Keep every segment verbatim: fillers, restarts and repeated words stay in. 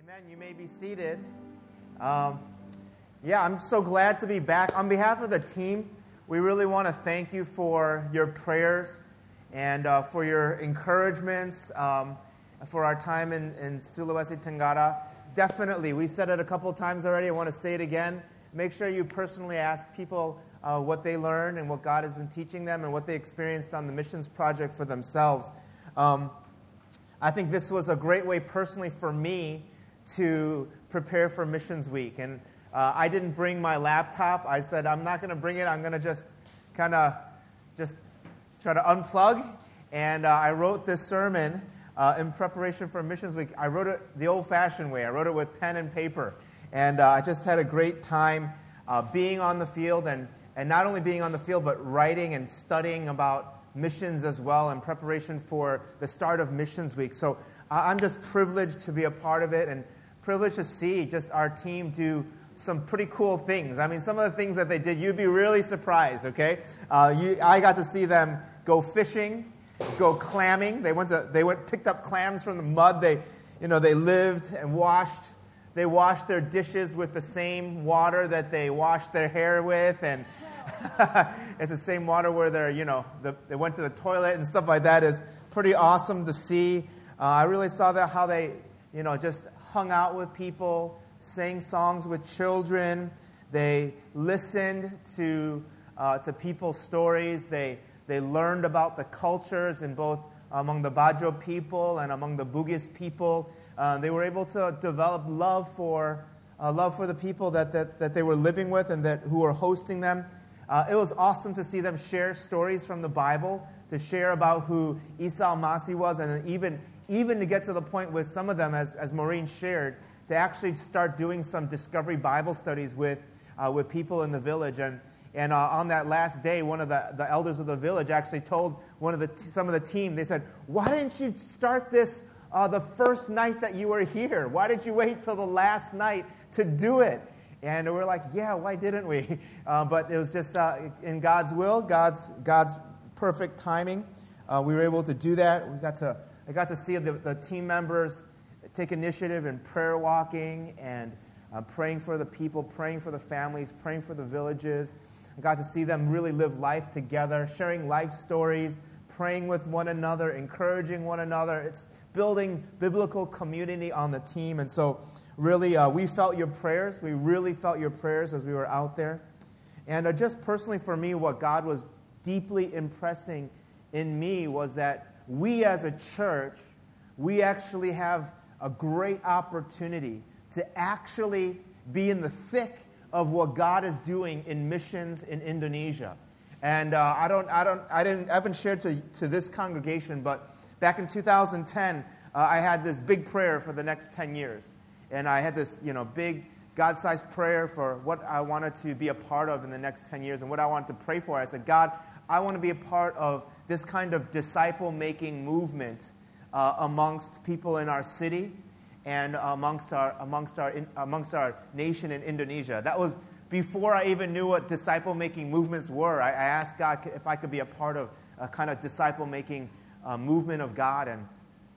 Amen. You may be seated. Um, yeah, I'm so glad to be back. On behalf of the team, we really want to thank you for your prayers and uh, for your encouragements um, for our time in, in Sulawesi Tenggara. Definitely, we said it a couple of times already. I want to say it again. Make sure you personally ask people uh, what they learned and what God has been teaching them and what they experienced on the missions project for themselves. Um, I think this was a great way personally for me to prepare for Missions Week. And uh, I didn't bring my laptop. I said, I'm not going to bring it. I'm going to just kind of just try to unplug. And uh, I wrote this sermon uh, in preparation for Missions Week. I wrote it the old-fashioned way. I wrote it with pen and paper. And uh, I just had a great time uh, being on the field, and, and not only being on the field, but writing and studying about missions as well in preparation for the start of Missions Week. So uh, I'm just privileged to be a part of it and privileged to see just our team do some pretty cool things. I mean, some of the things that they did, you'd be really surprised, okay? Uh, you, I got to see them go fishing, go clamming. They went to, they went picked up clams from the mud. They, you know, they lived and washed. They washed their dishes with the same water that they washed their hair with, and it's the same water where they're, you know, the, they went to the toilet and stuff like that. Is pretty awesome to see. Uh, I really saw that how they, you know, just hung out with people, sang songs with children. They listened to uh, to people's stories. They they learned about the cultures in both among the Bajo people and among the Bugis people. Uh, they were able to develop love for uh, love for the people that, that that they were living with and that who were hosting them. Uh, it was awesome to see them share stories from the Bible, to share about who Isa al-Masih was, and even even to get to the point with some of them, as, as Maureen shared, to actually start doing some Discovery Bible studies with uh, with people in the village. And and uh, on that last day, one of the, the elders of the village actually told one of the t- some of the team, they said, "Why didn't you start this uh, the first night that you were here? Why did you wait till the last night to do it?" And we're like, yeah, why didn't we? Uh, but it was just uh, in God's will, God's God's perfect timing. Uh, we were able to do that. We got to I got to see the, the team members take initiative in prayer walking and uh, praying for the people, praying for the families, praying for the villages. I got to see them really live life together, sharing life stories, praying with one another, encouraging one another. It's building biblical community on the team. And so really, uh, we felt your prayers. We really felt your prayers as we were out there. And uh, just personally for me, what God was deeply impressing in me was that we as a church, we actually have a great opportunity to actually be in the thick of what God is doing in missions in Indonesia. And uh, I don't, I don't, I didn't, I haven't shared to, to this congregation, but back in two thousand ten, uh, I had this big prayer for the next ten years. And I had this, you know, big God-sized prayer for what I wanted to be a part of in the next ten years and what I wanted to pray for. I said, God, I want to be a part of this kind of disciple-making movement uh, amongst people in our city and amongst our amongst our in, amongst our nation in Indonesia. That was before I even knew what disciple-making movements were. I, I asked God if I could be a part of a kind of disciple-making uh, movement of God, and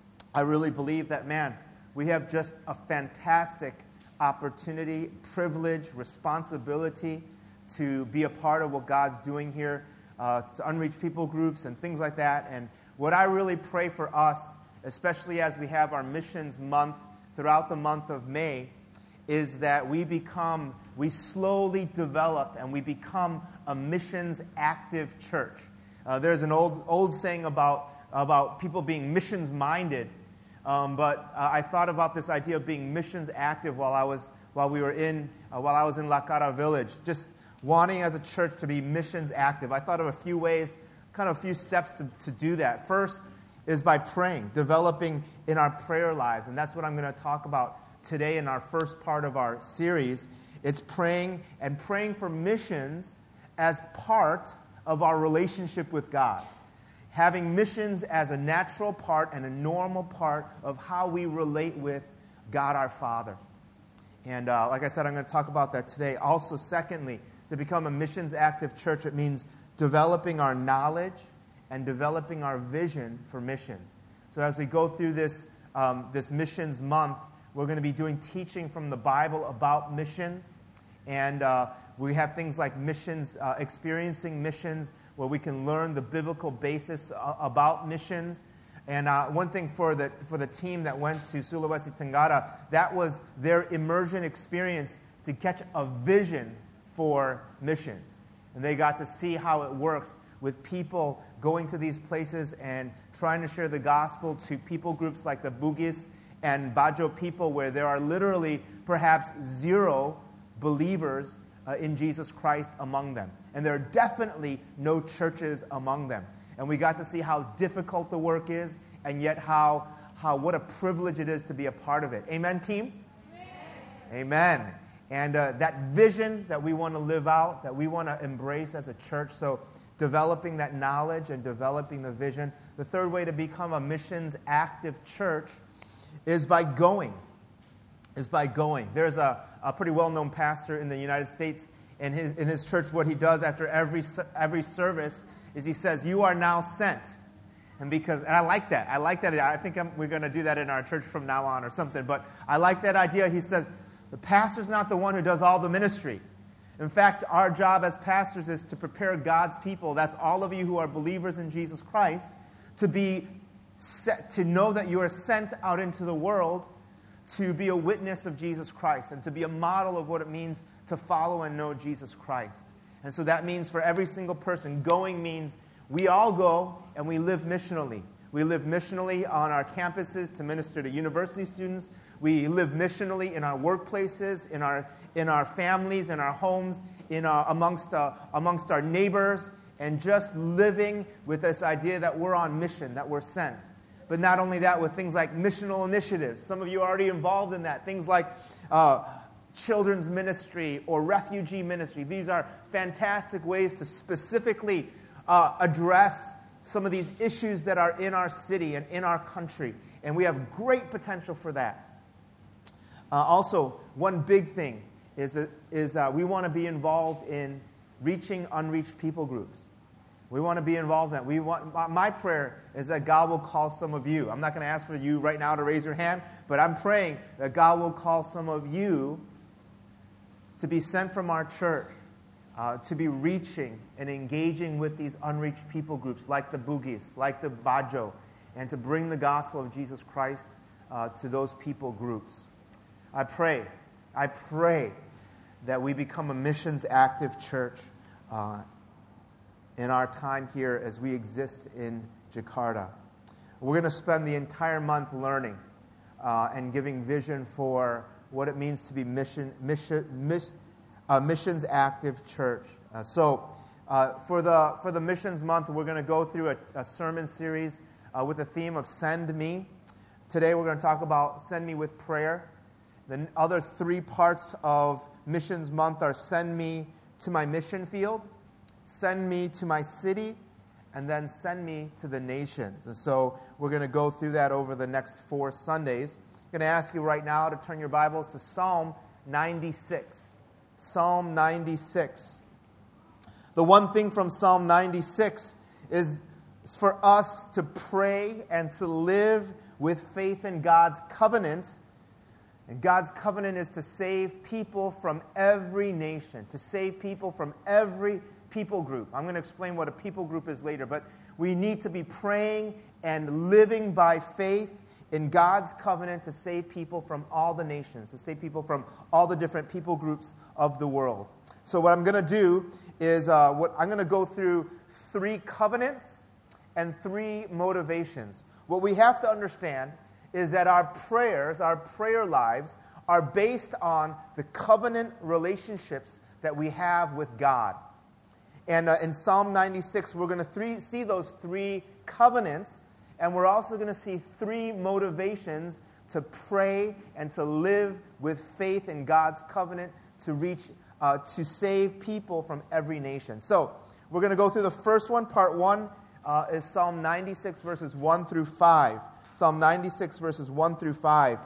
I really believe that, man, we have just a fantastic opportunity, privilege, responsibility to be a part of what God's doing here, uh, to unreached people groups and things like that. And what I really pray for us, especially as we have our missions month throughout the month of May, is that we become, we slowly develop and we become a missions active church. Uh, there's an old old saying about, about people being missions minded. Um, but uh, I thought about this idea of being missions active while I was while we were in uh, while I was in Lakara village, just wanting as a church to be missions active. I thought of a few ways, kind of a few steps to, to do that. First is by praying, developing in our prayer lives, and that's what I'm going to talk about today in our first part of our series. It's praying and praying for missions as part of our relationship with God. Having missions as a natural part and a normal part of how we relate with God our Father. And uh, like I said, I'm going to talk about that today. Also, secondly, to become a missions active church, it means developing our knowledge and developing our vision for missions. So as we go through this um, this missions month, we're going to be doing teaching from the Bible about missions. And uh, we have things like missions, uh, experiencing missions, where we can learn the biblical basis uh, about missions. And uh, one thing for the for the team that went to Sulawesi Tenggara, that was their immersion experience to catch a vision for missions. And they got to see how it works with people going to these places and trying to share the gospel to people groups like the Bugis and Bajo people, where there are literally perhaps zero believers uh, in Jesus Christ among them. And there are definitely no churches among them. And we got to see how difficult the work is, and yet how, how what a privilege it is to be a part of it. Amen, team? Amen. Amen. And uh, that vision that we want to live out, that we want to embrace as a church, so developing that knowledge and developing the vision. The third way to become a missions active church is by going. Is by going. There's a, a pretty well-known pastor in the United States. In his, in his church, what he does after every every service is he says, "You are now sent." And because, and I like that. I like that. I think I'm, we're going to do that in our church from now on or something. But I like that idea. He says, the pastor's not the one who does all the ministry. In fact, our job as pastors is to prepare God's people. That's all of you who are believers in Jesus Christ, to be set, to know that you are sent out into the world to be a witness of Jesus Christ and to be a model of what it means to follow and know Jesus Christ. And so that means for every single person, going means we all go and we live missionally. We live missionally on our campuses to minister to university students. We live missionally in our workplaces, in our in our families, in our homes, in our, amongst uh, amongst our neighbors, and just living with this idea that we're on mission, that we're sent. But not only that, with things like missional initiatives. Some of you are already involved in that. Things like uh, children's ministry or refugee ministry. These are fantastic ways to specifically uh, address some of these issues that are in our city and in our country. And we have great potential for that. Uh, also, one big thing is, uh, is uh, we want to be involved in reaching unreached people groups. We want to be involved in that. We want, my prayer is that God will call some of you. I'm not going to ask for you right now to raise your hand, but I'm praying that God will call some of you to be sent from our church, uh, to be reaching and engaging with these unreached people groups like the Bugis, like the Bajo, and to bring the gospel of Jesus Christ uh, to those people groups. I pray, I pray that we become a missions active church uh, in our time here as we exist in Jakarta. We're going to spend the entire month learning uh, and giving vision for what it means to be mission, mission, miss, uh, missions active church. Uh, so uh, for the for the missions month, we're going to go through a, a sermon series uh, with the theme of Send Me. Today we're going to talk about Send Me with Prayer. The other three parts of missions month are Send Me to My Mission Field, Send Me to My City, and then Send Me to the Nations. And so we're going to go through that over the next four Sundays. I'm going to ask you right now to turn your Bibles to Psalm ninety-six. Psalm ninety-six. The one thing from Psalm ninety-six is for us to pray and to live with faith in God's covenant. And God's covenant is to save people from every nation, to save people from every people group. I'm going to explain what a people group is later, but we need to be praying and living by faith in God's covenant to save people from all the nations, to save people from all the different people groups of the world. So what I'm going to do is uh, what I'm going to go through three covenants and three motivations. What we have to understand is that our prayers, our prayer lives, are based on the covenant relationships that we have with God. And uh, in Psalm ninety-six, we're going to three, see those three covenants, and we're also going to see three motivations to pray and to live with faith in God's covenant to reach, uh, to save people from every nation. So we're going to go through the first one. Part one uh, is Psalm ninety-six, verses one through five. Psalm ninety-six, verses one through five.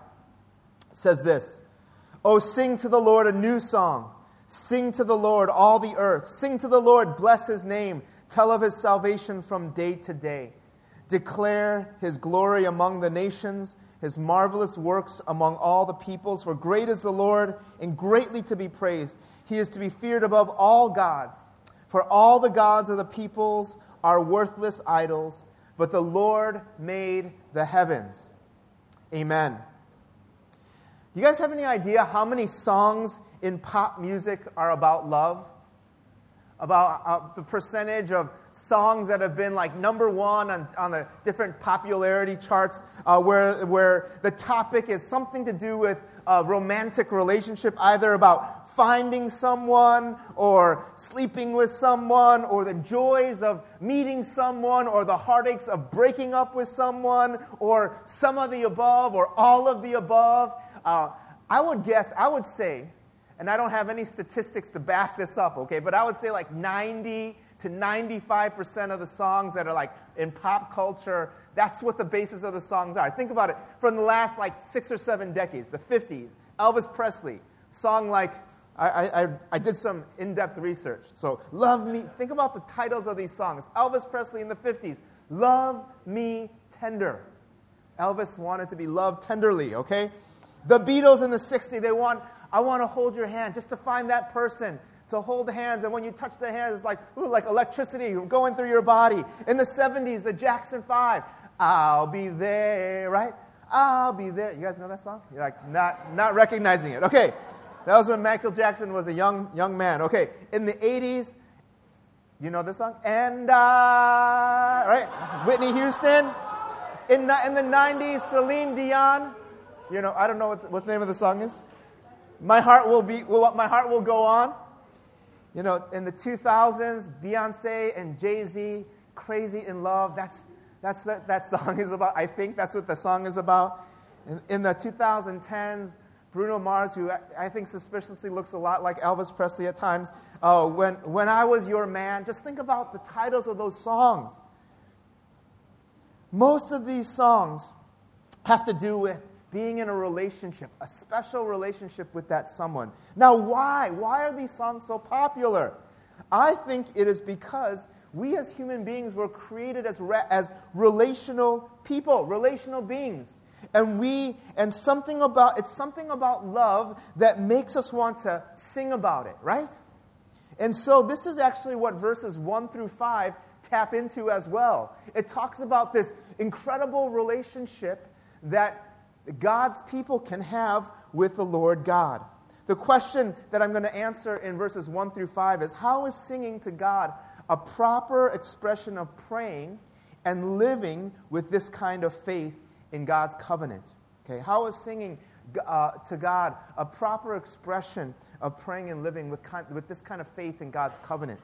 It says this: "Oh, sing to the Lord a new song. Sing to the Lord, all the earth. Sing to the Lord, bless His name. Tell of His salvation from day to day. Declare his glory among the nations, his marvelous works among all the peoples. For great is the Lord, and greatly to be praised. He is to be feared above all gods. For all the gods of the peoples are worthless idols, but the Lord made the heavens. Amen. Do you guys have any idea how many songs in pop music are about love? About uh, the percentage of songs that have been like number one on, on the different popularity charts uh, where, where the topic is something to do with a romantic relationship, either about finding someone or sleeping with someone or the joys of meeting someone or the heartaches of breaking up with someone or some of the above or all of the above. Uh, I would guess, I would say, and I don't have any statistics to back this up, okay, but I would say like ninety to ninety-five percent of the songs that are like in pop culture, that's what the basis of the songs are. Think about it. From the last like six or seven decades, the fifties, Elvis Presley, song like, I, I, I did some in-depth research. So, Love Me, think about the titles of these songs. Elvis Presley in the fifties, Love Me Tender. Elvis wanted to be loved tenderly, okay? The Beatles in the sixties, they want, I want to hold your hand, just to find that person, to hold hands, and when you touch their hands, it's like, ooh, like electricity going through your body. In the seventies, the Jackson Five, I'll be there, right? I'll be there. You guys know that song? You're like, not, not recognizing it. Okay, that was when Michael Jackson was a young, young man. Okay, in the eighties, you know this song? And I, right? Whitney Houston. In, in the nineties, Celine Dion. You know, I don't know what, what the name of the song is. My heart will be, well, my heart will go on. You know, in the two thousands, Beyonce and Jay-Z, Crazy in Love. That's that's what that song is about. I think that's what the song is about. In, in the twenty tens, Bruno Mars, who I, I think suspiciously looks a lot like Elvis Presley at times. Uh, when when I Was Your Man. Just think about the titles of those songs. Most of these songs have to do with being in a relationship, a special relationship with that someone. Now, why? Why are these songs so popular? I think it is because we as human beings were created as re- as relational people, relational beings. And we, and something about, it's something about love that makes us want to sing about it, right? And so this is actually what verses one through five tap into as well. It talks about this incredible relationship that God's people can have with the Lord God. The question that I'm going to answer in verses one through five is, how is singing to God a proper expression of praying and living with this kind of faith in God's covenant? Okay, how is singing uh, to God a proper expression of praying and living with, kind, with this kind of faith in God's covenant?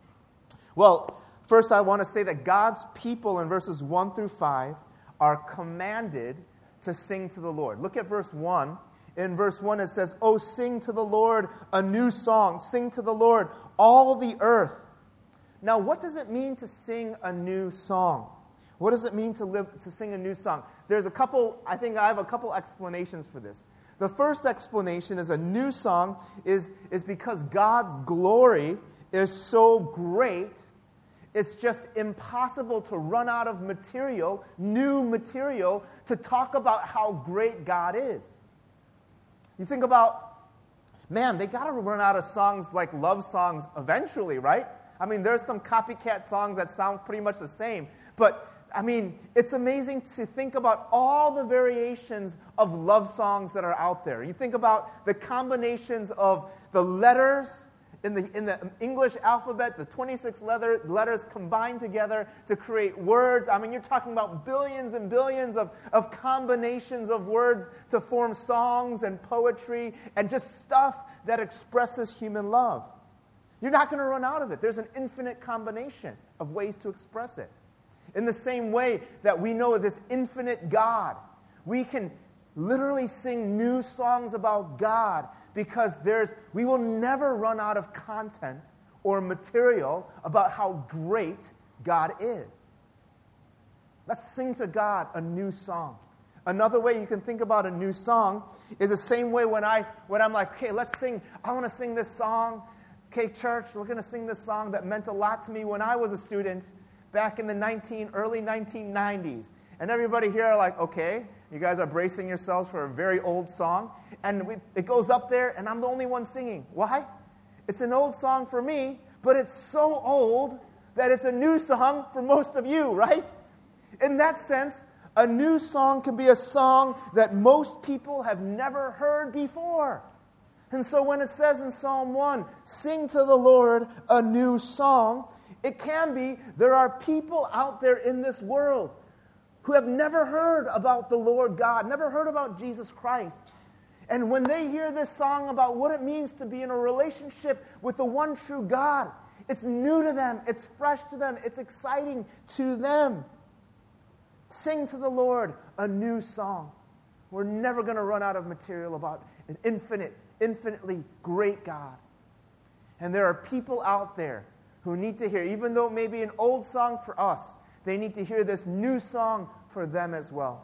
Well, first I want to say that God's people in verses one through five are commanded to sing to the Lord. Look at verse one. In verse one it says, "Oh, sing to the Lord a new song. Sing to the Lord, all the earth." Now, what does it mean to sing a new song? What does it mean to live to sing a new song? There's a couple, I think I have a couple explanations for this. The first explanation is a new song is, is because God's glory is so great, it's just impossible to run out of material, new material, to talk about how great God is. You think about, man, they got to run out of songs like love songs eventually, right? I mean, there's some copycat songs that sound pretty much the same. But, I mean, it's amazing to think about all the variations of love songs that are out there. You think about the combinations of the letters in the in the English alphabet, the twenty-six letter, letters combined together to create words. I mean, you're talking about billions and billions of, of combinations of words to form songs and poetry and just stuff that expresses human love. You're not going to run out of it. There's an infinite combination of ways to express it. In the same way that we know this infinite God, we can literally sing new songs about God because there's we will never run out of content or material about how great God is. Let's sing to God a new song. Another way you can think about a new song is the same way when, I, when I'm like, okay, let's sing, I want to sing this song. Okay, church, we're going to sing this song that meant a lot to me when I was a student. back in the nineteen, early nineteen nineties. And everybody here are like, okay, you guys are bracing yourselves for a very old song. And we, it goes up there, and I'm the only one singing. Why? It's an old song for me, but it's so old that it's a new song for most of you, right? In that sense, a new song can be a song that most people have never heard before. And so when it says in Psalm one, sing to the Lord a new song, it can be there are people out there in this world who have never heard about the Lord God, never heard about Jesus Christ. And when they hear this song about what it means to be in a relationship with the one true God, it's new to them, it's fresh to them, it's exciting to them. Sing to the Lord a new song. We're never going to run out of material about an infinite, infinitely great God. And there are people out there who need to hear, even though it may be an old song for us, they need to hear this new song for them as well.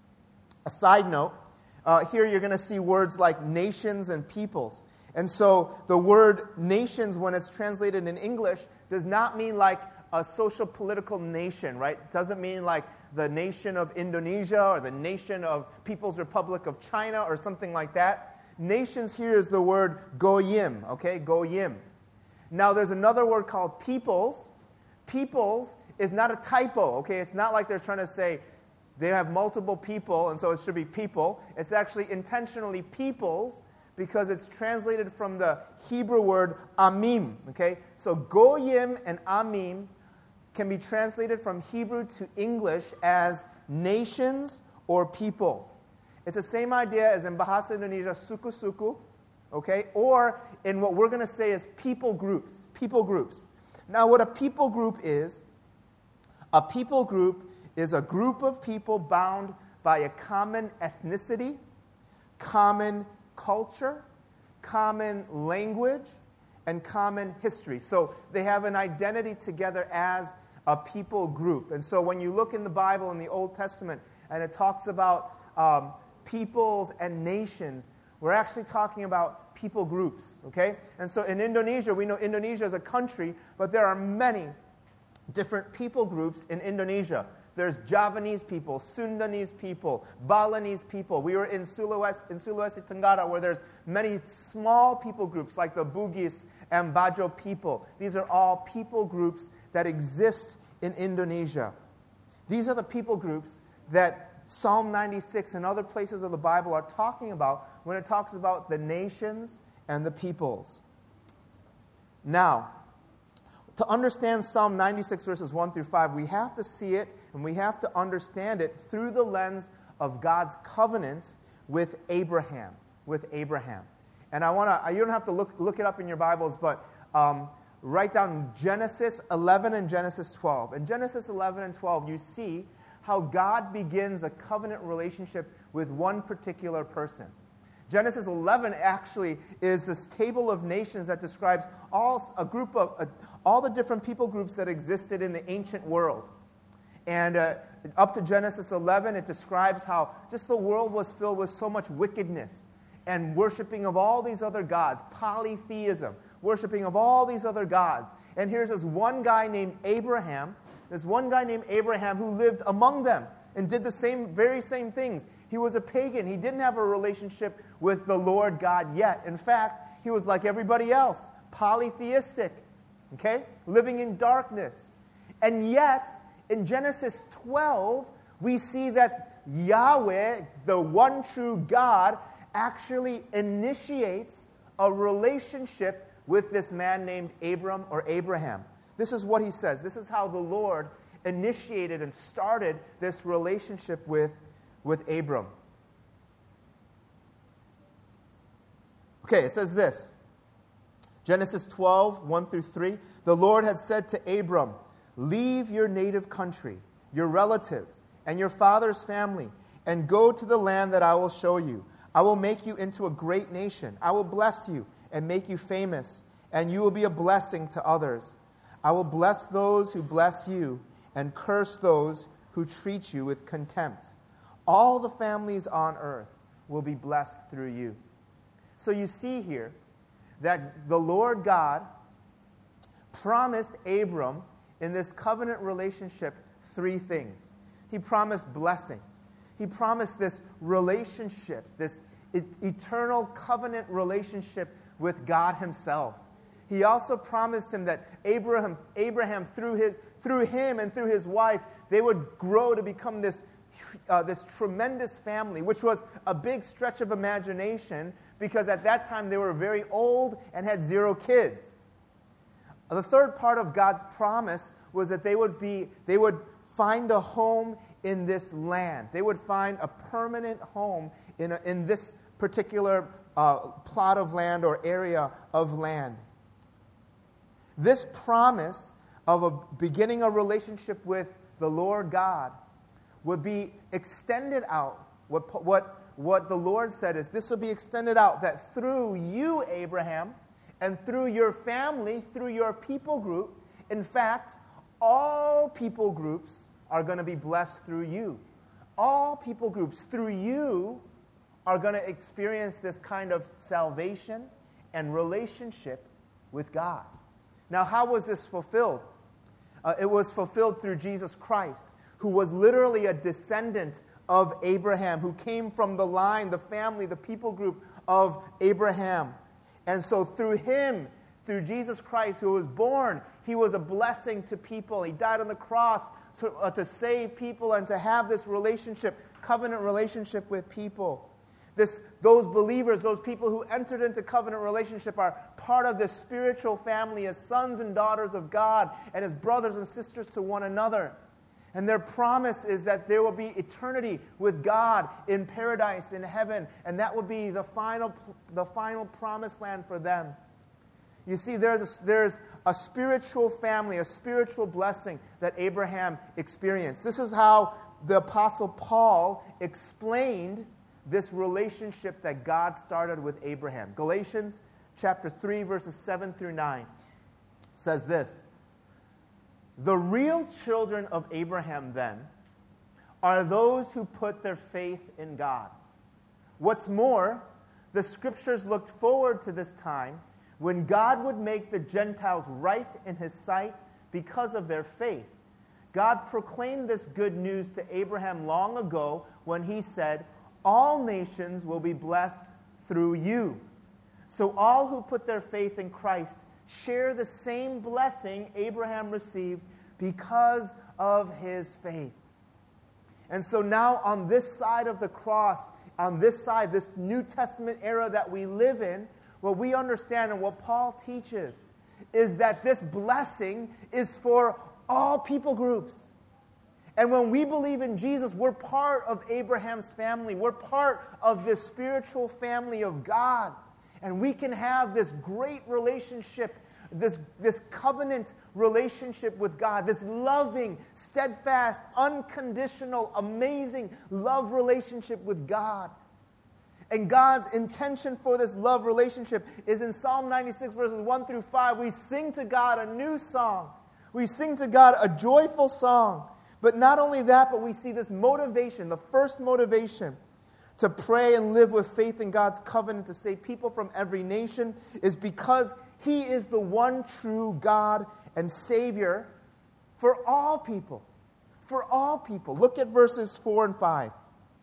A side note, uh, here you're going to see words like nations and peoples. And so the word nations, when it's translated in English, does not mean like a social political nation, right? It doesn't mean like the nation of Indonesia or the nation of People's Republic of China or something like that. Nations here is the word goyim, okay? Goyim. Now there's another word called peoples. Peoples is not a typo, okay? It's not like they're trying to say they have multiple people and so it should be people. It's actually intentionally peoples because it's translated from the Hebrew word amim, okay? So goyim and amim can be translated from Hebrew to English as nations or people. It's the same idea as in Bahasa Indonesia, suku-suku, okay? Or in what we're going to say is people groups, people groups. Now what a people group is, a people group is a group of people bound by a common ethnicity, common culture, common language, and common history. So they have an identity together as a people group. And so when you look in the Bible in the Old Testament and it talks about um, peoples and nations, we're actually talking about people groups, okay? And so in Indonesia, we know Indonesia is a country, but there are many different people groups in Indonesia. There's Javanese people, Sundanese people, Balinese people. We were in Sulawesi, in Sulawesi Tenggara, where there's many small people groups like the Bugis and Bajo people. These are all people groups that exist in Indonesia. These are the people groups that Psalm ninety-six and other places of the Bible are talking about when it talks about the nations and the peoples. Now, to understand Psalm ninety-six verses one through five, we have to see it and we have to understand it through the lens of God's covenant with Abraham, with Abraham. And I want to, you don't have to look, look it up in your Bibles, but um, write down Genesis eleven and Genesis twelve. In Genesis eleven and twelve, you see how God begins a covenant relationship with one particular person. Genesis eleven actually is this table of nations that describes all a group of uh, all the different people groups that existed in the ancient world. And uh, up to Genesis eleven, it describes how just the world was filled with so much wickedness and worshiping of all these other gods, polytheism, worshiping of all these other gods. And here's this one guy named Abraham, this one guy named Abraham who lived among them and did the same, very same things. He was a pagan. He didn't have a relationship with the Lord God yet. In fact, he was like everybody else, polytheistic, okay, living in darkness. And yet, in Genesis twelve, we see that Yahweh, the one true God, actually initiates a relationship with this man named Abram or Abraham. This is what he says. This is how the Lord initiated and started this relationship with, with Abram. Okay, it says this. Genesis twelve, one through three. The Lord had said to Abram, "Leave your native country, your relatives, and your father's family, and go to the land that I will show you. I will make you into a great nation. I will bless you and make you famous, and you will be a blessing to others. I will bless those who bless you, and curse those who treat you with contempt. All the families on earth will be blessed through you." So you see here that the Lord God promised Abram in this covenant relationship three things. He promised blessing. He promised this relationship, this e- eternal covenant relationship with God himself. He also promised him that Abraham, Abraham through his, through him and through his wife, they would grow to become this, uh, this tremendous family, which was a big stretch of imagination because at that time they were very old and had zero kids. The third part of God's promise was that they would be, they would find a home in this land. They would find a permanent home in, a, in this particular uh, plot of land or area of land. This promise of a, beginning a relationship with the Lord God would be extended out. What, what, what the Lord said is this will be extended out, that through you, Abraham, and through your family, through your people group, in fact, all people groups are going to be blessed through you. All people groups through you are going to experience this kind of salvation and relationship with God. Now, how was this fulfilled? Uh, it was fulfilled through Jesus Christ, who was literally a descendant of Abraham, who came from the line, the family, the people group of Abraham. And so through him, through Jesus Christ, who was born, he was a blessing to people. He died on the cross to, uh, to save people and to have this relationship, covenant relationship with people. This, those believers, those people who entered into covenant relationship are part of this spiritual family as sons and daughters of God and as brothers and sisters to one another. And their promise is that there will be eternity with God in paradise, in heaven, and that will be the final, the final promised land for them. You see, there's a, there's a spiritual family, a spiritual blessing that Abraham experienced. This is how the Apostle Paul explained this relationship that God started with Abraham. Galatians chapter three, verses seven through nine says this: "The real children of Abraham, then, are those who put their faith in God. What's more, the Scriptures looked forward to this time when God would make the Gentiles right in His sight because of their faith. God proclaimed this good news to Abraham long ago when He said, 'All nations will be blessed through you.' So all who put their faith in Christ share the same blessing Abraham received because of his faith." And so now on this side of the cross, on this side, this New Testament era that we live in, what we understand and what Paul teaches is that this blessing is for all people groups. And when we believe in Jesus, we're part of Abraham's family. We're part of this spiritual family of God. And we can have this great relationship, this, this covenant relationship with God, this loving, steadfast, unconditional, amazing love relationship with God. And God's intention for this love relationship is in Psalm ninety-six, verses one through five. We sing to God a new song. We sing to God a joyful song. But not only that, but we see this motivation, the first motivation to pray and live with faith in God's covenant to save people from every nation is because He is the one true God and Savior for all people. For all people. Look at verses four and five.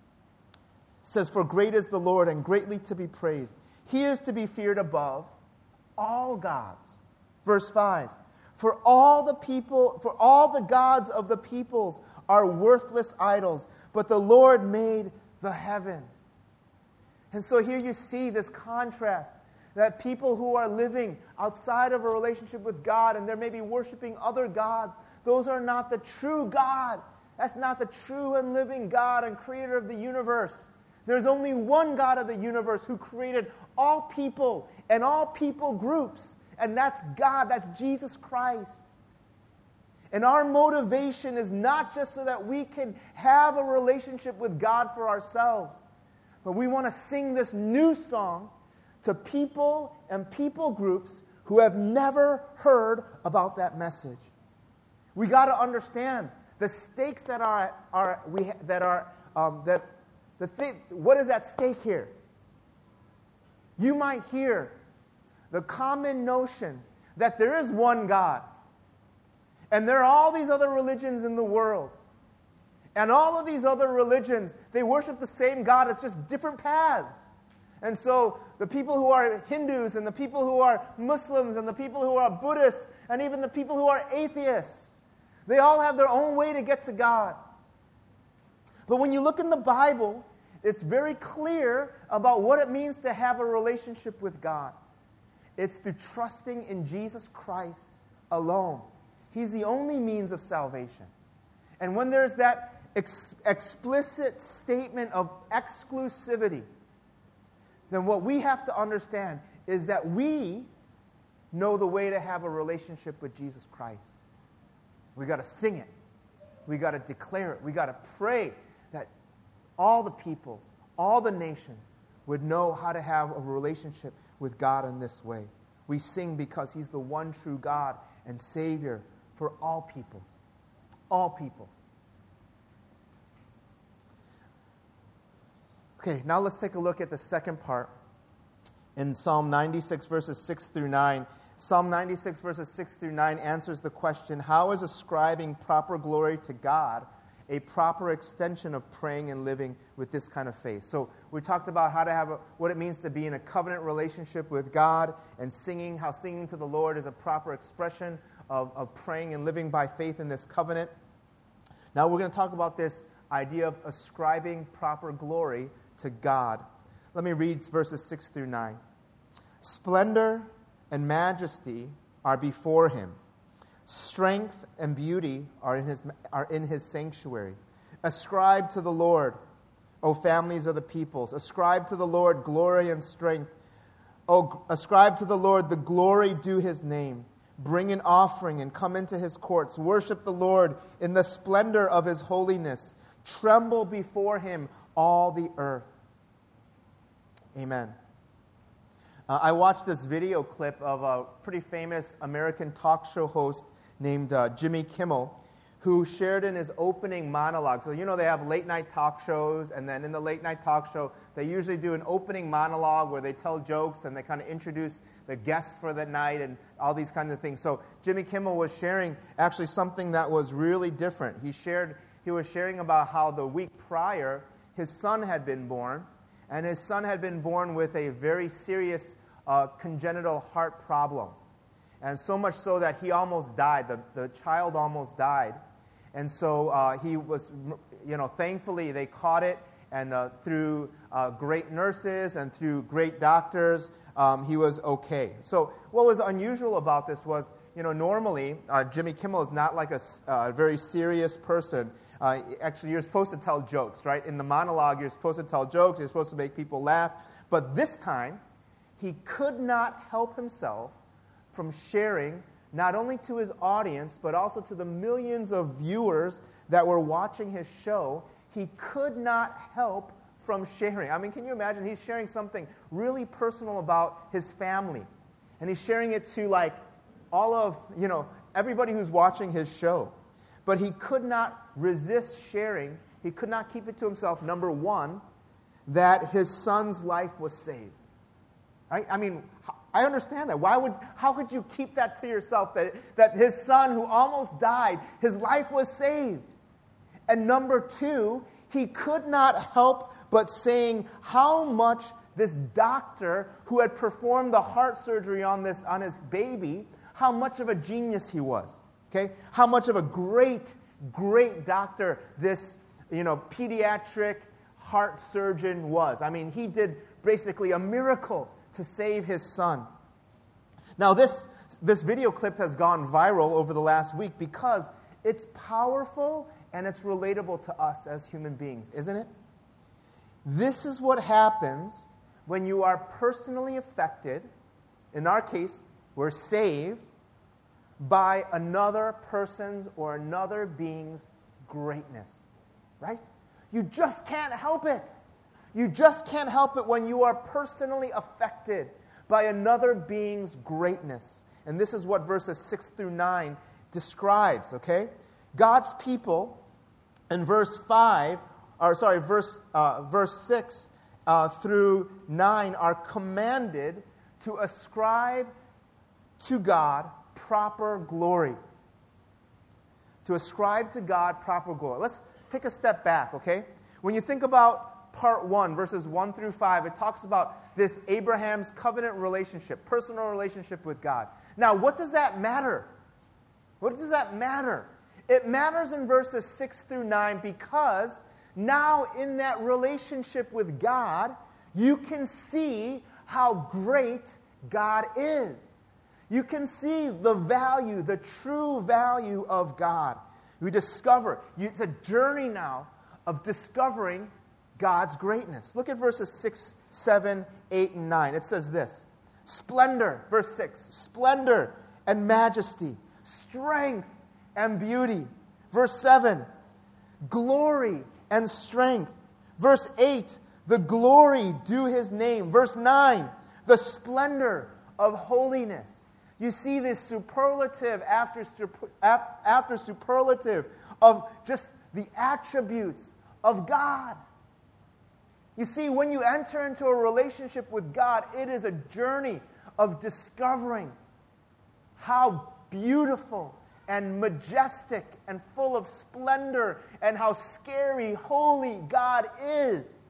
It says, "For great is the Lord and greatly to be praised. He is to be feared above all gods." Verse five. For all the people, for all the gods of the peoples are worthless idols, but the Lord made the heavens. And so here you see this contrast, that people who are living outside of a relationship with God and they're maybe worshiping other gods, those are not the true God. That's not the true and living God and creator of the universe. There's only one God of the universe who created all people and all people groups. And that's God, that's Jesus Christ. And our motivation is not just so that we can have a relationship with God for ourselves, but we want to sing this new song to people and people groups who have never heard about that message. We got to understand the stakes that are are we that are um, that the thing. What is at stake here? You might hear the common notion that there is one God, And there are all these other religions in the world. And all of these other religions, they worship the same God. It's just different paths. And so the people who are Hindus and the people who are Muslims and the people who are Buddhists and even the people who are atheists, they all have their own way to get to God. But when you look in the Bible, it's very clear about what it means to have a relationship with God. It's through trusting in Jesus Christ alone. He's the only means of salvation. And when there's that ex- explicit statement of exclusivity, then what we have to understand is that we know the way to have a relationship with Jesus Christ. We got to sing it. We got to declare it. We got to pray that all the peoples, all the nations would know how to have a relationship with God in this way. We sing because He's the one true God and Savior for all peoples. All peoples. Okay, now let's take a look at the second part in Psalm ninety-six, verses six through nine. Psalm ninety-six, verses six through nine answers the question, how is ascribing proper glory to God a proper extension of praying and living with this kind of faith? So we talked about how to have a, what it means to be in a covenant relationship with God, and singing, how singing to the Lord is a proper expression of, of praying and living by faith in this covenant. Now we're going to talk about this idea of ascribing proper glory to God. Let me read verses six through nine. Splendor and majesty are before Him. Strength and beauty are in his, are in his sanctuary. Ascribe to the Lord, O families of the peoples. Ascribe to the Lord glory and strength. O ascribe to the Lord the glory due His name. Bring an offering and come into His courts. Worship the Lord in the splendor of His holiness. Tremble before Him, all the earth. Amen. Uh, I watched this video clip of a pretty famous American talk show host named uh, Jimmy Kimmel, who shared in his opening monologue. So, you know, they have late-night talk shows, and then in the late-night talk show, they usually do an opening monologue where they tell jokes and they kind of introduce the guests for the night and all these kinds of things. So Jimmy Kimmel was sharing actually something that was really different. He shared, he was sharing about how the week prior, his son had been born, and his son had been born with a very serious uh, congenital heart problem. And so much so that he almost died. The, the child almost died. And so uh, he was, you know, thankfully they caught it, and uh, through uh, great nurses and through great doctors, um, he was okay. So what was unusual about this was, you know, normally uh, Jimmy Kimmel is not like a uh, very serious person. Uh, actually, you're supposed to tell jokes, right? In the monologue, you're supposed to tell jokes. You're supposed to make people laugh. But this time, he could not help himself from sharing not only to his audience, but also to the millions of viewers that were watching his show. He could not help from sharing. I mean, can you imagine? He's sharing something really personal about his family. And he's sharing it to, like, all of, you know, everybody who's watching his show. But he could not resist sharing. He could not keep it to himself, number one, that his son's life was saved. Right? I mean, I understand that. Why would, how could you keep that to yourself, that, that his son who almost died, his life was saved? And number two, he could not help but saying how much this doctor who had performed the heart surgery on this on his baby, how much of a genius he was. Okay? How much of a great, great doctor this, you know, pediatric heart surgeon was. I mean, he did basically a miracle to save his son. Now, this, this video clip has gone viral over the last week because it's powerful and it's relatable to us as human beings, isn't it? This is what happens when you are personally affected. In our case, we're saved by another person's or another being's greatness, right? You just can't help it. You just can't help it when you are personally affected by another being's greatness. And this is what verses six through nine describes, okay? God's people in verse five, or sorry, verse uh, verse six uh, through nine are commanded to ascribe to God proper glory. to ascribe to God proper glory. Let's take a step back, okay? When you think about part one, verses one through five, it talks about this Abraham's covenant relationship, personal relationship with God. Now, what does that matter? What does that matter? It matters in verses six through nine because now in that relationship with God, you can see how great God is. You can see the value, the true value of God. We discover, it's a journey now of discovering God's greatness. Look at verses six, seven, eight, and nine. It says this, splendor, verse six, splendor and majesty, strength and beauty. Verse seven, glory and strength. Verse eight, the glory due his name. Verse nine, the splendor of holiness. You see this superlative after, after superlative of just the attributes of God. You see, when you enter into a relationship with God, it is a journey of discovering how beautiful and majestic and full of splendor and how scary, holy God is.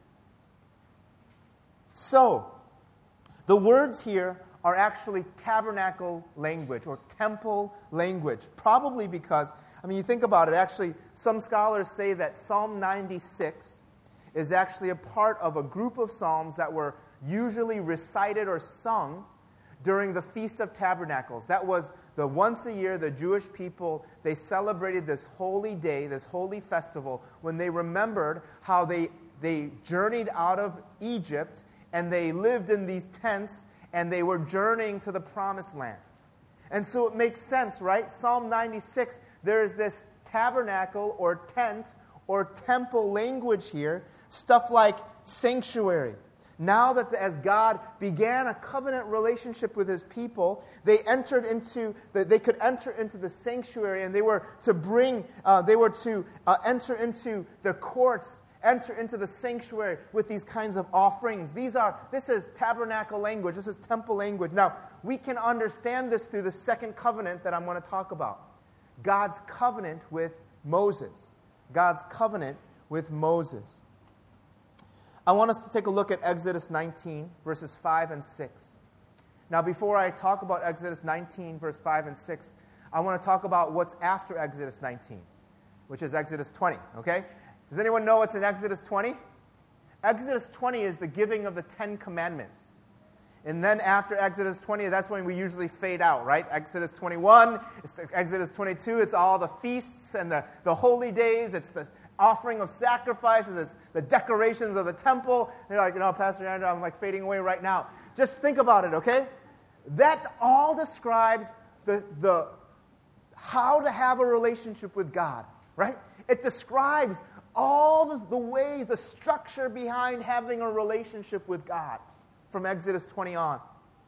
So, the words here are actually tabernacle language or temple language. Probably because, I mean, you think about it, actually, some scholars say that Psalm ninety-six is actually a part of a group of psalms that were usually recited or sung during the Feast of Tabernacles. That was the once a year, the Jewish people, they celebrated this holy day, this holy festival, when they remembered how they, they journeyed out of Egypt and they lived in these tents and they were journeying to the promised land. And so it makes sense, right? Psalm ninety-six, there is this tabernacle or tent or temple language here, stuff like sanctuary. Now that as God began a covenant relationship with his people, they entered into the, they could enter into the sanctuary, and they were to bring, uh, they were to uh, enter into the courts, enter into the sanctuary with these kinds of offerings. These are, this is tabernacle language. This is temple language. Now, we can understand this through the second covenant that I'm going to talk about. God's covenant with Moses. God's covenant with Moses. I want us to take a look at Exodus nineteen, verses five and six. Now, before I talk about Exodus nineteen, verse five and six, I want to talk about what's after Exodus nineteen, which is Exodus twenty, okay? Does anyone know what's in Exodus twenty? Exodus twenty is the giving of the Ten Commandments. And then after Exodus twenty, that's when we usually fade out, right? Exodus twenty-one, it's Exodus twenty-two, it's all the feasts and the, the holy days, it's the offering of sacrifices, it's the decorations of the temple. They're like, you know, Pastor Andrew, I'm like fading away right now. Just think about it, okay? That all describes the, the how to have a relationship with God, right? It describes all the, the ways, the structure behind having a relationship with God from Exodus twenty on.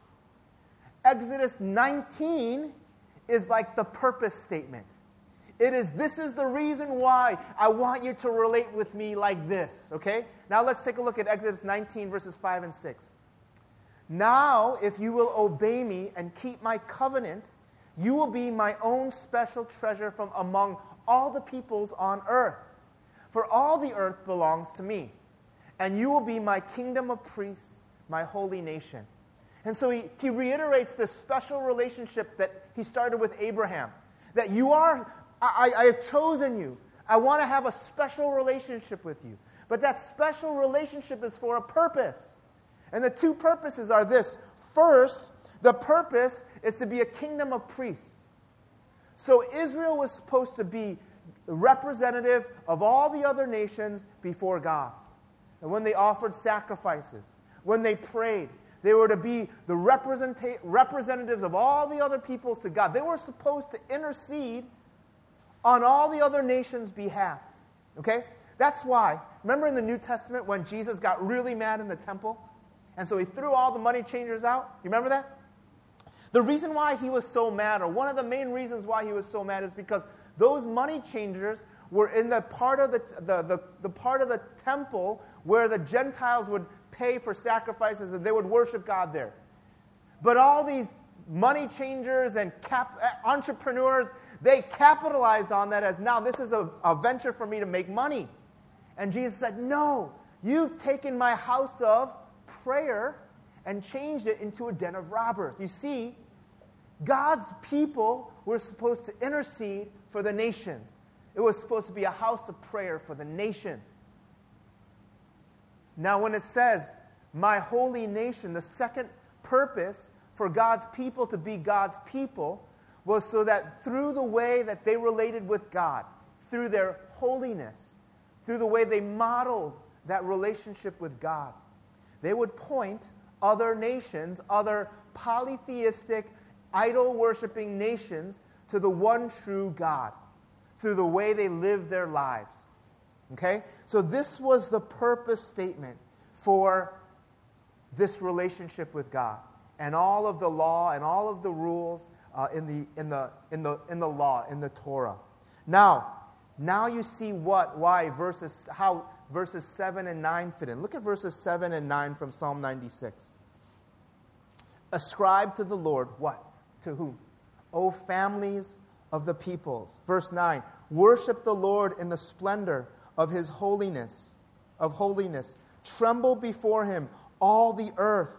Exodus nineteen is like the purpose statement. It is, this is the reason why I want you to relate with me like this, okay? Now let's take a look at Exodus nineteen, verses five and six. Now, if you will obey me and keep my covenant, you will be my own special treasure from among all the peoples on earth. For all the earth belongs to me, and you will be my kingdom of priests, my holy nation. And so he, he reiterates this special relationship that he started with Abraham. That you are, I, I have chosen you. I want to have a special relationship with you. But that special relationship is for a purpose. And the two purposes are this. First, the purpose is to be a kingdom of priests. So Israel was supposed to be representative of all the other nations before God. And when they offered sacrifices, when they prayed, they were to be the representa- representatives of all the other peoples to God. They were supposed to intercede on all the other nations' behalf. Okay? That's why, remember in the New Testament when Jesus got really mad in the temple? And so he threw all the money changers out? You remember that? The reason why he was so mad, or one of the main reasons why he was so mad, is because those money changers were in the part of the, the, the, the part of the temple where the Gentiles would pay for sacrifices and they would worship God there. But all these money changers and cap- entrepreneurs, they capitalized on that as now this is a, a venture for me to make money. And Jesus said, no, you've taken my house of prayer and changed it into a den of robbers. You see, God's people were supposed to intercede for the nations. It was supposed to be a house of prayer for the nations. Now, when it says, my holy nation, the second purpose for God's people to be God's people was so that through the way that they related with God, through their holiness, through the way they modeled that relationship with God, they would point other nations, other polytheistic, idol-worshiping nations to the one true God through the way they lived their lives. Okay? So this was the purpose statement for this relationship with God and all of the law and all of the rules uh, in the in the in the in the law in the Torah. Now, now you see what why verses how verses seven and nine fit in. Look at verses seven and nine from Psalm ninety-six. Ascribe to the Lord what? To whom? O families of the peoples. Verse nine. Worship the Lord in the splendor of his holiness, of holiness. Tremble before him, all the earth.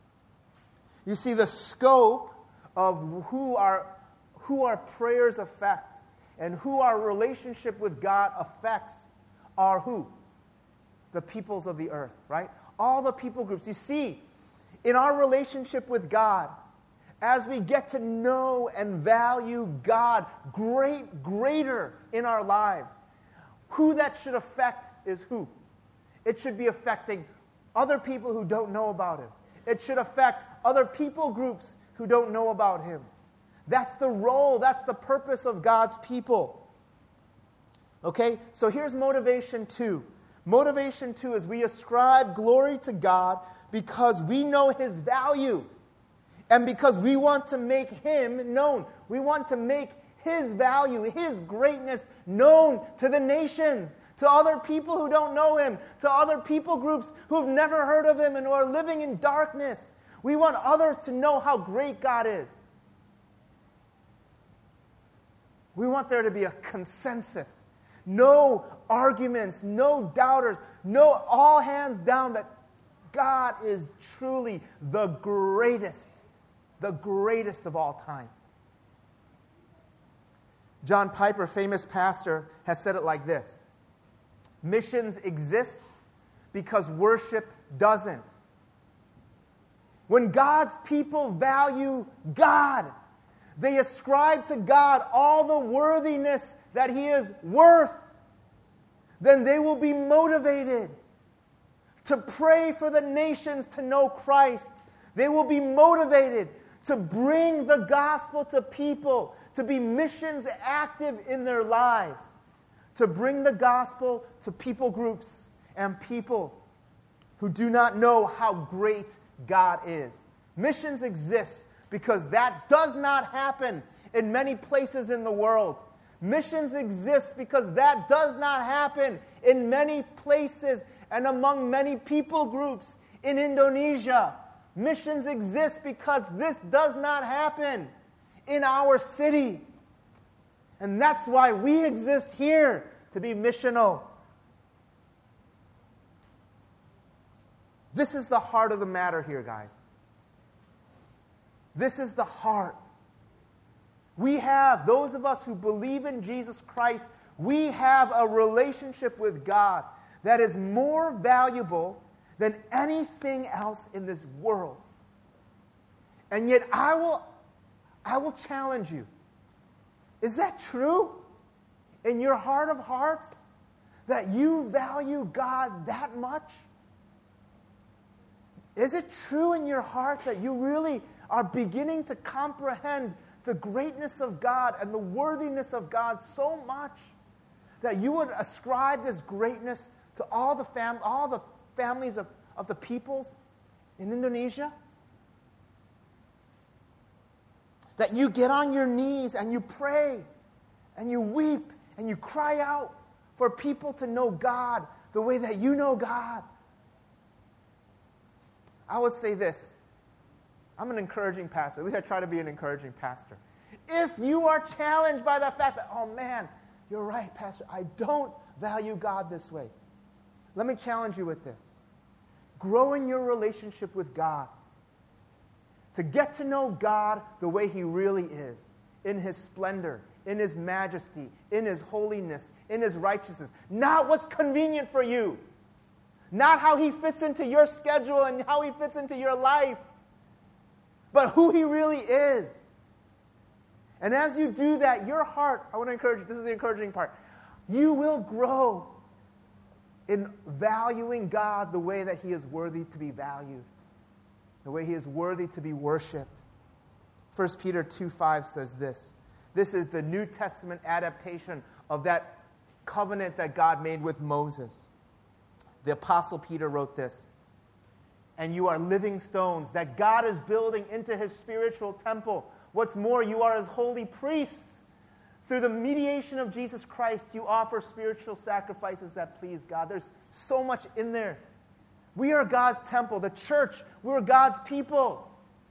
You see, the scope of who our, who our prayers affect and who our relationship with God affects are who? The peoples of the earth, right? All the people groups. You see, in our relationship with God, as we get to know and value God great, greater in our lives, who that should affect is who? It should be affecting other people who don't know about him. It should affect other people groups who don't know about him. That's the role, that's the purpose of God's people. Okay, so here's motivation two. Motivation two is we ascribe glory to God because we know his value and because we want to make him known. We want to make his value, his greatness known to the nations, to other people who don't know him, to other people groups who've never heard of him and who are living in darkness. We want others to know how great God is. We want there to be a consensus. No arguments, no doubters, no all hands down that God is truly the greatest, the greatest of all time. John Piper, famous pastor, has said it like this. Missions exists because worship doesn't. When God's people value God, they ascribe to God all the worthiness that he is worth, then they will be motivated to pray for the nations to know Christ. They will be motivated to bring the gospel to people, to be missions active in their lives, to bring the gospel to people groups and people who do not know how great God is. Missions exist because that does not happen in many places in the world. Missions exist because that does not happen in many places and among many people groups in Indonesia. Missions exist because this does not happen in our city. And that's why we exist here, to be missional. This is the heart of the matter here, guys. This is the heart. We have, those of us who believe in Jesus Christ, we have a relationship with God that is more valuable than anything else in this world. And yet I will, I will challenge you. Is that true in your heart of hearts? That you value God that much? Is it true in your heart that you really are beginning to comprehend the greatness of God and the worthiness of God so much that you would ascribe this greatness to all the fam- all the families of, of the peoples in Indonesia? That you get on your knees and you pray and you weep and you cry out for people to know God the way that you know God. I would say this. I'm an encouraging pastor. At least I try to be an encouraging pastor. If you are challenged by the fact that, oh man, you're right, Pastor, I don't value God this way. Let me challenge you with this. Grow in your relationship with God. To get to know God the way He really is, in His splendor, in His majesty, in His holiness, in His righteousness. Not what's convenient for you. Not how He fits into your schedule and how He fits into your life. But who He really is. And as you do that, your heart, I want to encourage you, this is the encouraging part, you will grow in valuing God the way that He is worthy to be valued, the way He is worthy to be worshipped. First Peter two five says this. This is the New Testament adaptation of that covenant that God made with Moses. The Apostle Peter wrote this. And you are living stones that God is building into His spiritual temple. What's more, you are His holy priests. Through the mediation of Jesus Christ, you offer spiritual sacrifices that please God. There's so much in there. We are God's temple. The church, we're God's people.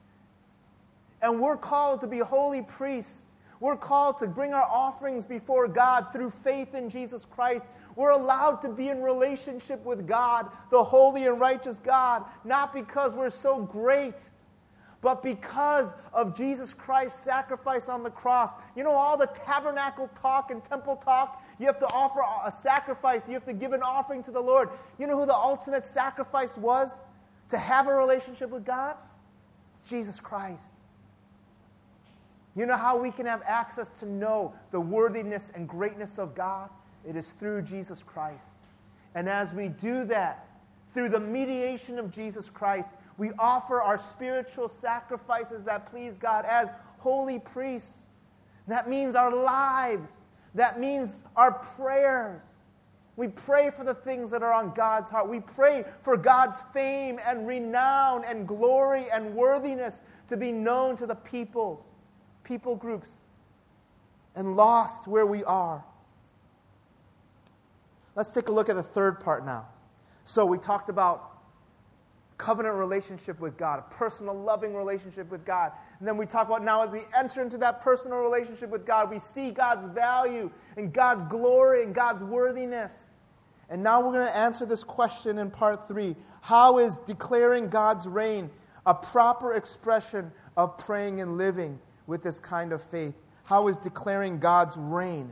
And we're called to be holy priests. We're called to bring our offerings before God through faith in Jesus Christ. We're allowed to be in relationship with God, the holy and righteous God, not because we're so great, but because of Jesus Christ's sacrifice on the cross. You know, all the tabernacle talk and temple talk, you have to offer a sacrifice. You have to give an offering to the Lord. You know who the ultimate sacrifice was to have a relationship with God? It's Jesus Christ. You know how we can have access to know the worthiness and greatness of God? It is through Jesus Christ. And as we do that, through the mediation of Jesus Christ, we offer our spiritual sacrifices that please God as holy priests. That means our lives. That means our prayers. We pray for the things that are on God's heart. We pray for God's fame and renown and glory and worthiness to be known to the peoples, people groups, and lost where we are. Let's take a look at the third part now. So we talked about covenant relationship with God, a personal, loving relationship with God. And then we talk about now as we enter into that personal relationship with God, we see God's value and God's glory and God's worthiness. And now we're going to answer this question in part three. How is declaring God's reign a proper expression of praying and living with this kind of faith? How is declaring God's reign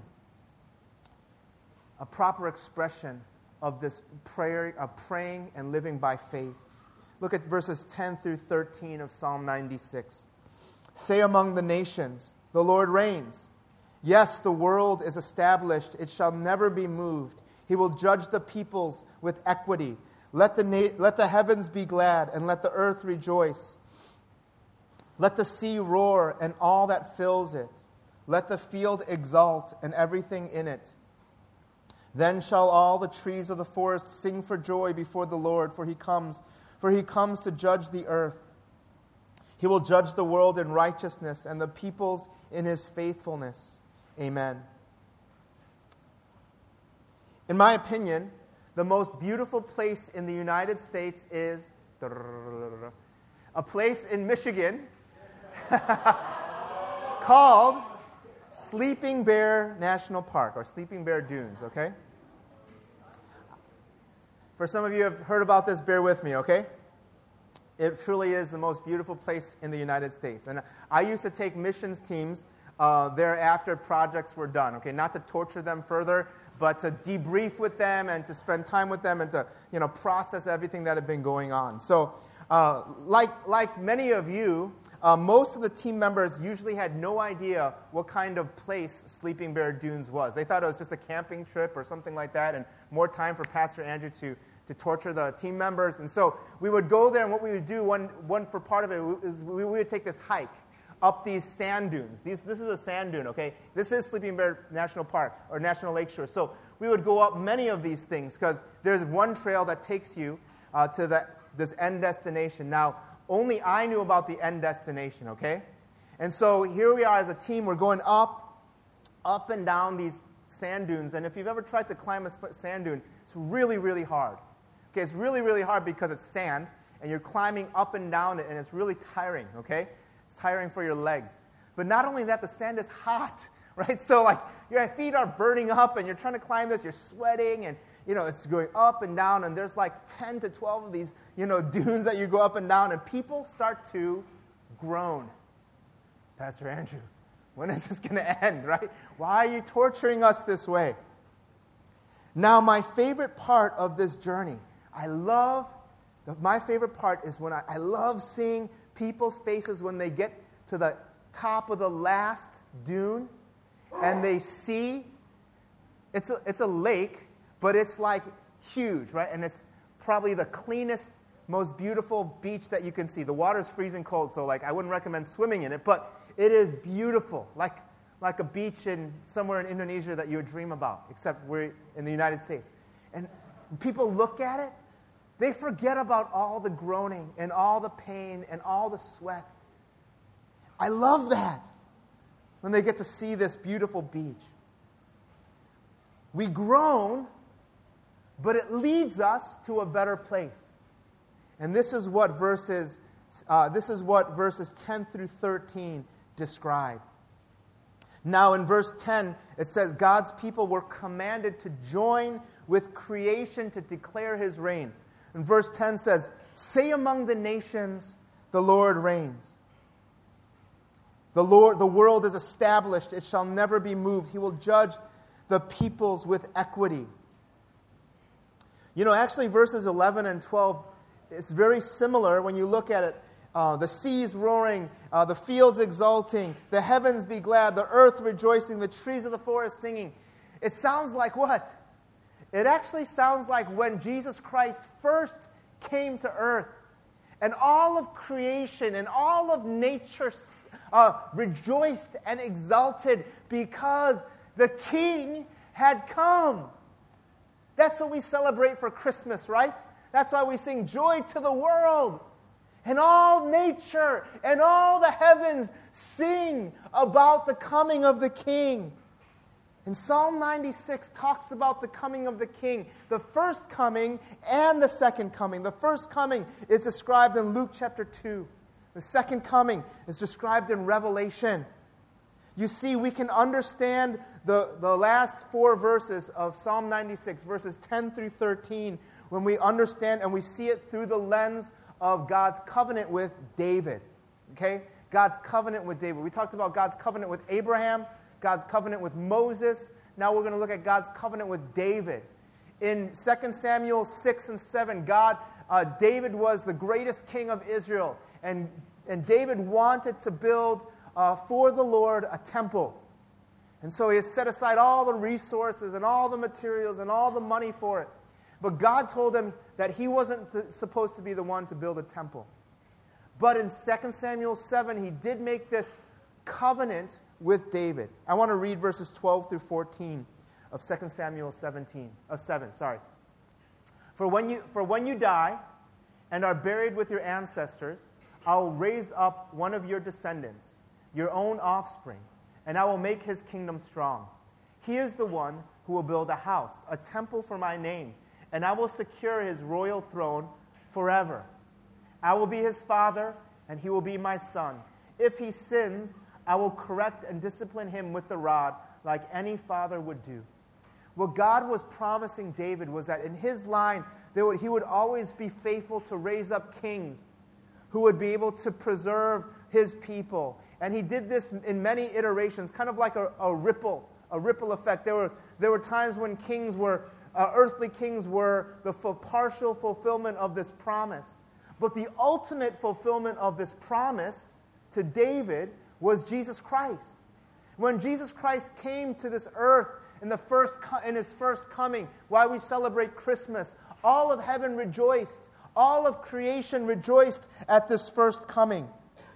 a proper expression of this prayer, of praying and living by faith? Look at verses ten through thirteen of Psalm ninety-six. Say among the nations, the Lord reigns. Yes, the world is established. It shall never be moved. He will judge the peoples with equity. Let the, na- let the heavens be glad, and let the earth rejoice. Let the sea roar, and all that fills it. Let the field exult, and everything in it. Then shall all the trees of the forest sing for joy before the Lord, for he comes, for he comes to judge the earth. He will judge the world in righteousness and the peoples in his faithfulness. Amen. In my opinion, the most beautiful place in the United States is a place in Michigan called Sleeping Bear National Park, or Sleeping Bear Dunes, okay? For some of you who have heard about this, bear with me, okay? It truly is the most beautiful place in the United States. And I used to take missions teams uh, there after projects were done, okay? Not to torture them further, but to debrief with them and to spend time with them and to, you know, process everything that had been going on. So, uh, like like many of you, Uh, most of the team members usually had no idea what kind of place Sleeping Bear Dunes was. They thought it was just a camping trip or something like that, and more time for Pastor Andrew to, to torture the team members. And so we would go there, and what we would do, one, one for part of it, is we, we would take this hike up these sand dunes. These, this is a sand dune, okay? This is Sleeping Bear National Park, or National Lakeshore. So we would go up many of these things, because there's one trail that takes you uh, to the, this end destination. Now, only I knew about the end destination, okay? And so here we are as a team. We're going up, up and down these sand dunes. And if you've ever tried to climb a sand dune, it's really, really hard. Okay, it's really, really hard because it's sand. and you're climbing up and down it, and it's really tiring, okay? It's tiring for your legs. But not only that, the sand is hot, right? So like your feet are burning up, and you're trying to climb this, you're sweating, and you know, it's going up and down, and there's like ten to twelve of these, you know, dunes that you go up and down, and people start to groan. Pastor Andrew, when is this going to end, right? Why are you torturing us this way? Now, my favorite part of this journey, I love, my favorite part is when I, I love seeing people's faces when they get to the top of the last dune, and they see, it's a, it's a lake, but it's like huge, right? And it's probably the cleanest, most beautiful beach that you can see. The water's freezing cold, so like I wouldn't recommend swimming in it, but it is beautiful, like like a beach in somewhere in Indonesia that you would dream about, except we're in the United States. And people look at it, they forget about all the groaning and all the pain and all the sweat. I love that when they get to see this beautiful beach. We groan, but it leads us to a better place. And this is what verses uh, this is what verses ten through thirteen describe. Now in verse ten, it says, God's people were commanded to join with creation to declare his reign. And verse ten says, say among the nations, the Lord reigns. The Lord, the world is established, it shall never be moved. He will judge the peoples with equity. You know, actually verses eleven and twelve, it's very similar when you look at it. Uh, the seas roaring, uh, the fields exulting, the heavens be glad, the earth rejoicing, the trees of the forest singing. It sounds like what? It actually sounds like when Jesus Christ first came to earth, and all of creation and all of nature uh, rejoiced and exulted because the King had come. That's what we celebrate for Christmas, right? That's why we sing joy to the world. And all nature and all the heavens sing about the coming of the King. And Psalm ninety-six talks about the coming of the King, the first coming and the second coming. The first coming is described in Luke chapter two. The second coming is described in Revelation. You see, we can understand the, the last four verses of Psalm ninety-six, verses ten through thirteen, when we understand and we see it through the lens of God's covenant with David. Okay? God's covenant with David. We talked about God's covenant with Abraham, God's covenant with Moses. Now we're going to look at God's covenant with David. In Second Samuel six and seven, God, uh, David was the greatest king of Israel. And, and David wanted to build uh, for the Lord a temple. And so he has set aside all the resources and all the materials and all the money for it. But God told him that he wasn't th- supposed to be the one to build a temple. But in Second Samuel seven, he did make this covenant with David. I want to read verses twelve through fourteen of Second Samuel seventeen, of seven, sorry. For when you for when you die and are buried with your ancestors, I will raise up one of your descendants, your own offspring, and I will make his kingdom strong. He is the one who will build a house, a temple for my name, and I will secure his royal throne forever. I will be his father, and he will be my son. If he sins, I will correct and discipline him with the rod, like any father would do. What God was promising David was that in his line, there would, he would always be faithful to raise up kings who would be able to preserve his people. And he did this in many iterations, kind of like a, a ripple, a ripple effect. There were, there were times when kings were Uh, earthly kings were the full, partial fulfillment of this promise. But the ultimate fulfillment of this promise to David was Jesus Christ. When Jesus Christ came to this earth in, the first, in his first coming, why we celebrate Christmas, all of heaven rejoiced. All of creation rejoiced at this first coming.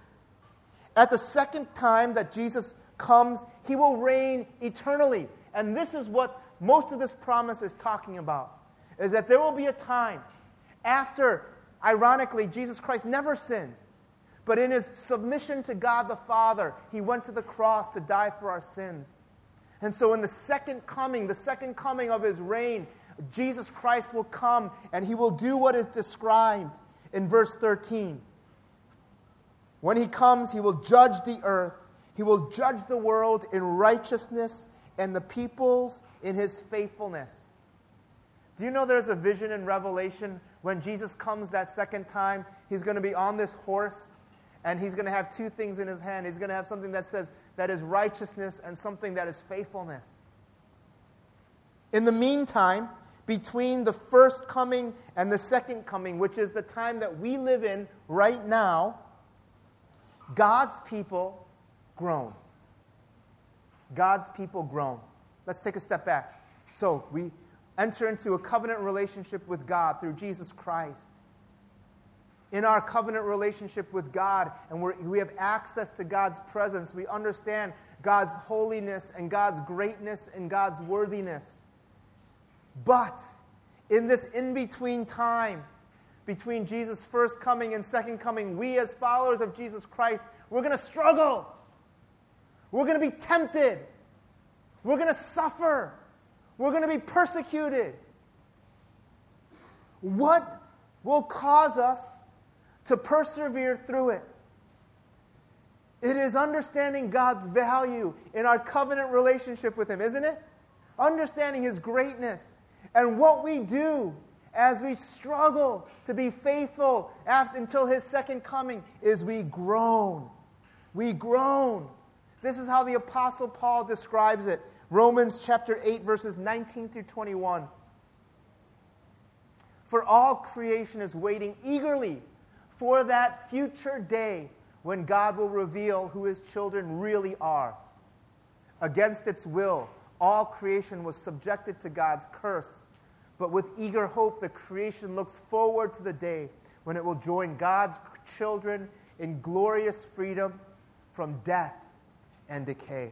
At the second time that Jesus comes, he will reign eternally. And this is what most of this promise is talking about, is that there will be a time after, ironically, Jesus Christ never sinned, but in his submission to God the Father, he went to the cross to die for our sins. And so in the second coming, the second coming of his reign, Jesus Christ will come and he will do what is described in verse thirteen. When he comes, he will judge the earth. He will judge the world in righteousness and the peoples in his faithfulness. Do you know there's a vision in Revelation when Jesus comes that second time? He's going to be on this horse, and he's going to have two things in his hand. He's going to have something that says that is righteousness and something that is faithfulness. In the meantime, between the first coming and the second coming, which is the time that we live in right now, God's people groan. God's people groan. Let's take a step back. So we enter into a covenant relationship with God through Jesus Christ. In our covenant relationship with God, and we're, we have access to God's presence, we understand God's holiness and God's greatness and God's worthiness. But in this in-between time, between Jesus' first coming and second coming, we as followers of Jesus Christ, we're going to struggle. We're going to be tempted. We're going to suffer. We're going to be persecuted. What will cause us to persevere through it? It is understanding God's value in our covenant relationship with Him, isn't it? Understanding His greatness. And what we do as we struggle to be faithful after, until His second coming is we groan. We groan. This is how the Apostle Paul describes it. Romans chapter eight, verses nineteen through twenty-one. For all creation is waiting eagerly for that future day when God will reveal who His children really are. Against its will, all creation was subjected to God's curse. But with eager hope, the creation looks forward to the day when it will join God's children in glorious freedom from death and decay.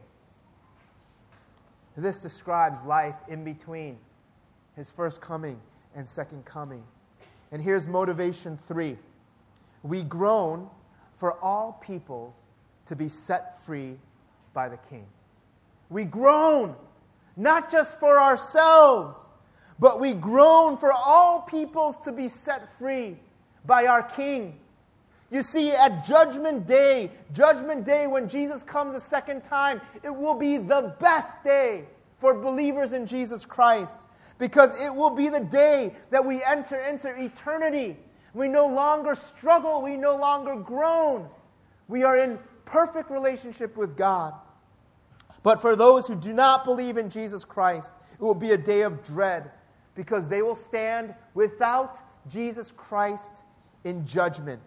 This describes life in between His first coming and second coming. And here's motivation three. We groan for all peoples to be set free by the King. We groan, not just for ourselves, but we groan for all peoples to be set free by our King. You see, at Judgment Day, Judgment Day when Jesus comes a second time, it will be the best day for believers in Jesus Christ, because it will be the day that we enter into eternity. We no longer struggle. We no longer groan. We are in perfect relationship with God. But for those who do not believe in Jesus Christ, it will be a day of dread, because they will stand without Jesus Christ in judgment.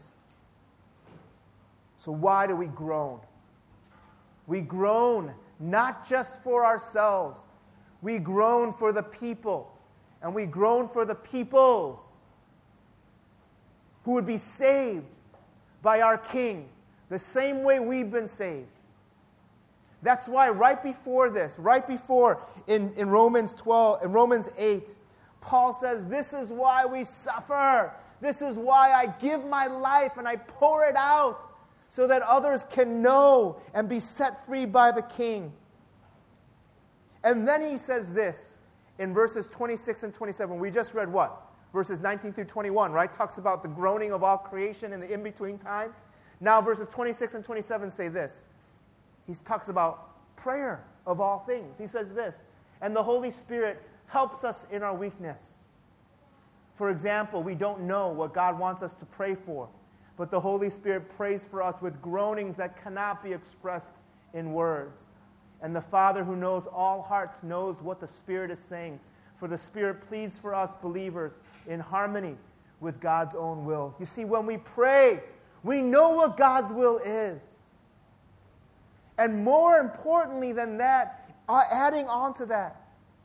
So why do we groan? We groan not just for ourselves. We groan for the people. And we groan for the peoples who would be saved by our King, the same way we've been saved. That's why right before this, right before in, in Romans twelve, in Romans eight, Paul says, this is why we suffer. This is why I give my life and I pour it out so that others can know and be set free by the King. And then he says this in verses twenty-six and twenty-seven. We just read what? Verses nineteen through twenty-one, right? Talks about the groaning of all creation in the in-between time. Now verses twenty-six and twenty-seven say this. He talks about prayer of all things. He says this, and the Holy Spirit helps us in our weakness. For example, we don't know what God wants us to pray for, but the Holy Spirit prays for us with groanings that cannot be expressed in words. And the Father who knows all hearts knows what the Spirit is saying, for the Spirit pleads for us believers in harmony with God's own will. You see, when we pray, we know what God's will is. And more importantly than that, uh, adding on to that,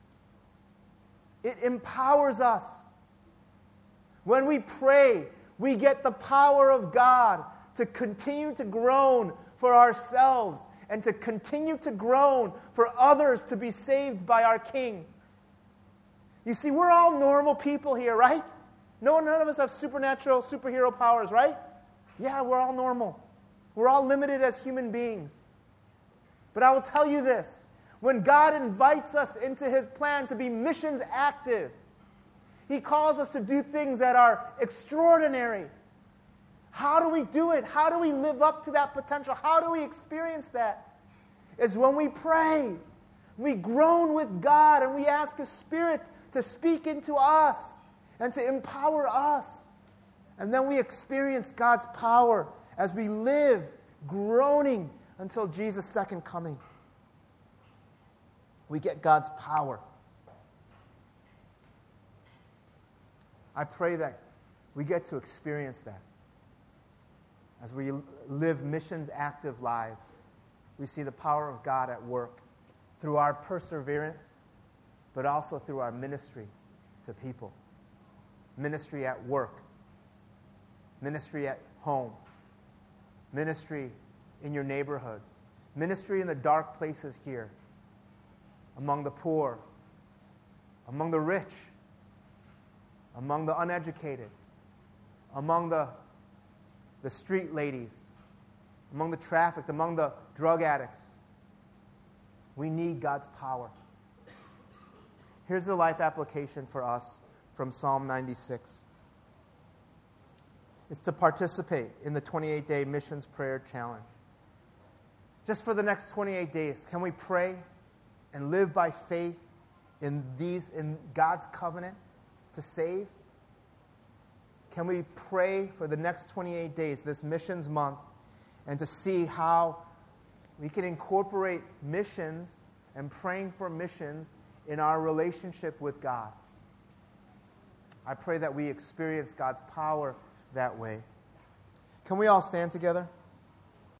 it empowers us. When we pray, we get the power of God to continue to groan for ourselves and to continue to groan for others to be saved by our King. You see, we're all normal people here, right? No, none of us have supernatural, superhero powers, right? Yeah, we're all normal. We're all limited as human beings. But I will tell you this. When God invites us into His plan to be missions active, He calls us to do things that are extraordinary, How do we do it? How do we live up to that potential? How do we experience that? It's when we pray. We groan with God and we ask His Spirit to speak into us and to empower us. And then we experience God's power as we live groaning until Jesus' second coming. We get God's power. I pray that we get to experience that. As we live missions active lives, we see the power of God at work through our perseverance, but also through our ministry to people. Ministry at work, ministry at home, ministry in your neighborhoods, ministry in the dark places here, among the poor, among the rich, among the uneducated, among the, the street ladies, among the trafficked, among the drug addicts. We need God's power. Here's the life application for us from Psalm ninety-six. It's to participate in the twenty-eight day Missions Prayer Challenge. Just for the next twenty-eight days, can we pray and live by faith in these in God's covenant to save? Can we pray for the next twenty-eight days, this missions month, and to see how we can incorporate missions and praying for missions in our relationship with God? I pray that we experience God's power that way. Can we all stand together?